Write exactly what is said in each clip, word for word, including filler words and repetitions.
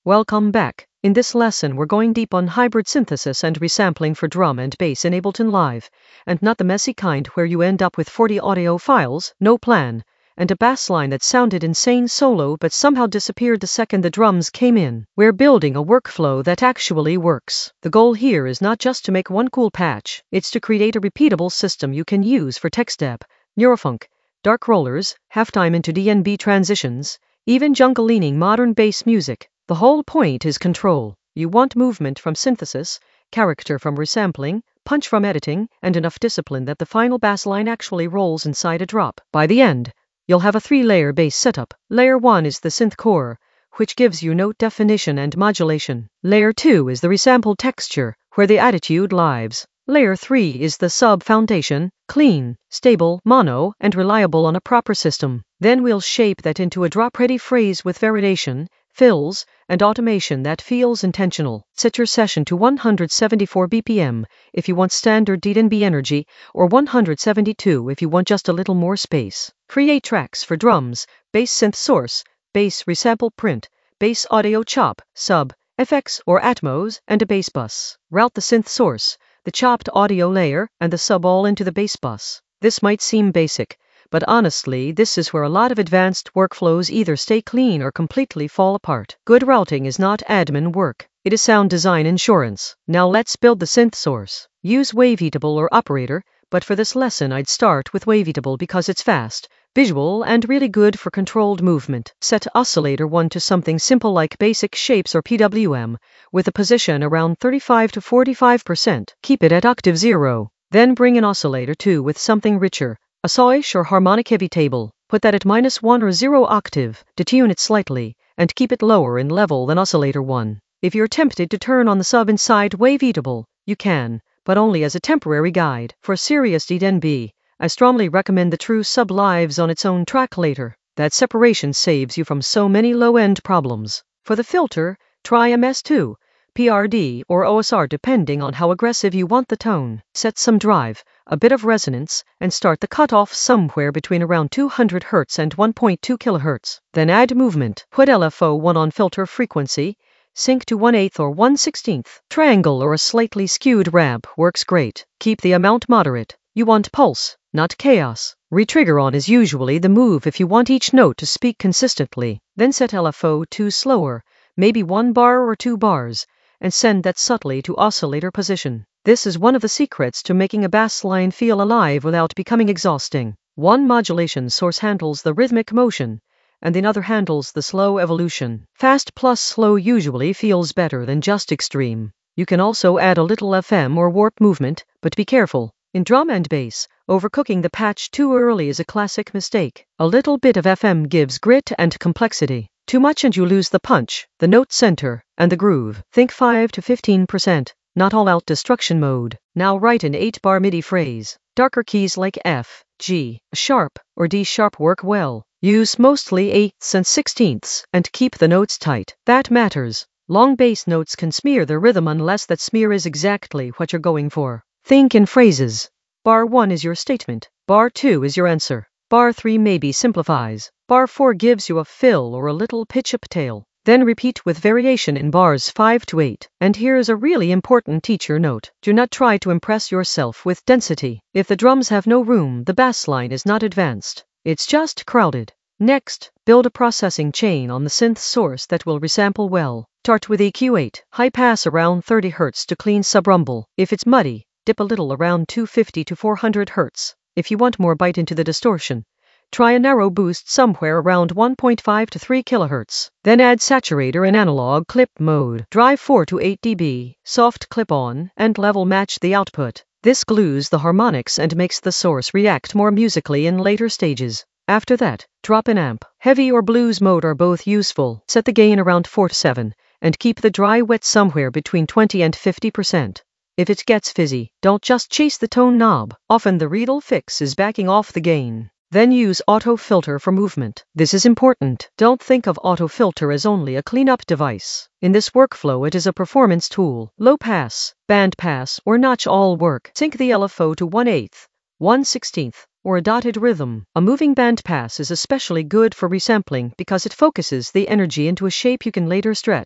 Welcome back. In this lesson, we're going deep on hybrid synthesis and resampling for drum and bass in Ableton Live, and not the messy kind where you end up with forty audio files, no plan, and a bass line that sounded insane solo but somehow disappeared the second the drums came in. We're building a workflow that actually works. The goal here is not just to make one cool patch, it's to create a repeatable system you can use for techstep, neurofunk, dark rollers, halftime into D N B transitions, even jungle-leaning modern bass music. The whole point is control. You want movement from synthesis, character from resampling, punch from editing, and enough discipline that the final bass line actually rolls inside a drop. By the end, you'll have a three-layer bass setup. Layer one is the synth core, which gives you note definition and modulation. Layer two is the resampled texture, where the attitude lives. Layer three is the sub-foundation, clean, stable, mono, and reliable on a proper system. Then we'll shape that into a drop-ready phrase with variation, fills, and automation that feels intentional. Set your session to one hundred seventy-four B P M if you want standard D N B energy, or one hundred seventy-two if you want just a little more space. Create tracks for drums, bass synth source, bass resample print, bass audio chop, sub, F X or Atmos, and a bass bus. Route the synth source, the chopped audio layer, and the sub all into the bass bus. This might seem basic, but honestly, this is where a lot of advanced workflows either stay clean or completely fall apart. Good routing is not admin work. It is sound design insurance. Now let's build the synth source. Use Waveatable or Operator, but for this lesson I'd start with Waveatable because it's fast, visual, and really good for controlled movement. Set Oscillator one to something simple like basic shapes or P W M, with a position around thirty-five to forty-five percent. Keep it at octave zero. Then bring in Oscillator two with something richer, a sawish or harmonic heavy table. Put that at minus one or zero octave, detune it slightly, and keep it lower in level than Oscillator one. If you're tempted to turn on the sub inside Waveatable, you can, but only as a temporary guide. For serious D N B, I strongly recommend the true sub lives on its own track later. That separation saves you from so many low-end problems. For the filter, try M S two, P R D, or O S R depending on how aggressive you want the tone. Set some drive, a bit of resonance, and start the cutoff somewhere between around two hundred hertz and one point two kilohertz. Then add movement. Put L F O one on filter frequency, sync to one eighth or one sixteenth. Triangle or a slightly skewed ramp works great. Keep the amount moderate. You want pulse, not chaos. Retrigger on is usually the move if you want each note to speak consistently. Then set L F O to slower, maybe one bar or two bars, and send that subtly to oscillator position. This is one of the secrets to making a bass line feel alive without becoming exhausting. One modulation source handles the rhythmic motion, and another handles the slow evolution. Fast plus slow usually feels better than just extreme. You can also add a little F M or warp movement, but be careful. In drum and bass, overcooking the patch too early is a classic mistake. A little bit of F M gives grit and complexity. Too much and you lose the punch, the note center, and the groove. Think five to fifteen percent, not all-out destruction mode. Now write an eight-bar MIDI phrase. Darker keys like F, G, sharp, or D sharp work well. Use mostly eighths and sixteenths, and keep the notes tight. That matters. Long bass notes can smear the rhythm unless that smear is exactly what you're going for. Think in phrases. Bar one is your statement. Bar two is your answer. Bar three maybe simplifies. Bar four gives you a fill or a little pitch-up tail. Then repeat with variation in bars five to eight. And here's a really important teacher note. Do not try to impress yourself with density. If the drums have no room, the bass line is not advanced. It's just crowded. Next, build a processing chain on the synth source that will resample well. Start with E Q eight. High pass around thirty hertz to clean sub-rumble. If it's muddy, dip a little around two fifty to four hundred hertz. If you want more bite into the distortion, try a narrow boost somewhere around one point five to three kilohertz. Then add saturator in analog clip mode. Drive four to eight decibels, soft clip on, and level match the output. This glues the harmonics and makes the source react more musically in later stages. After that, drop an amp. Heavy or blues mode are both useful. Set the gain around four to seven, and keep the dry wet somewhere between twenty and fifty percent. If it gets fizzy, don't just chase the tone knob. Often the Riedel fix is backing off the gain. Then use Auto Filter for movement. This is important. Don't think of Auto Filter as only a cleanup device. In this workflow it is a performance tool. Low pass, band pass, or notch all work. Sync the L F O to one eighth, one sixteenth, or a dotted rhythm. A moving band pass is especially good for resampling because it focuses the energy into a shape you can later stretch.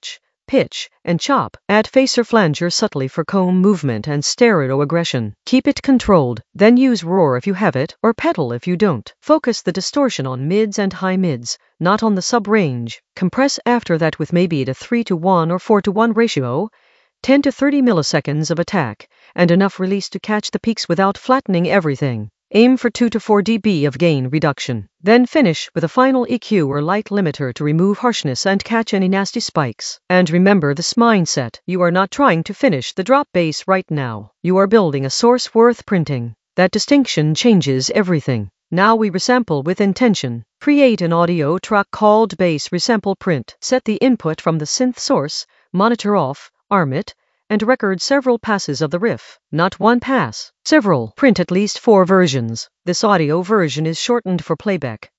pitch, and chop. Add phaser flanger subtly for comb movement and stereo aggression. Keep it controlled, then use roar if you have it, or pedal if you don't. Focus the distortion on mids and high mids, not on the sub-range. Compress after that with maybe at a three to one or four to one ratio, ten to thirty milliseconds of attack, and enough release to catch the peaks without flattening everything. Aim for two to four decibels of gain reduction. Then finish with a final E Q or light limiter to remove harshness and catch any nasty spikes. And remember this mindset: you are not trying to finish the drop bass right now. You are building a source worth printing. That distinction changes everything. Now we resample with intention. Create an audio track called bass resample print. Set the input from the synth source, monitor off, arm it, and record several passes of the riff. Not one pass, several. Print at least four versions. This audio version is shortened for playback.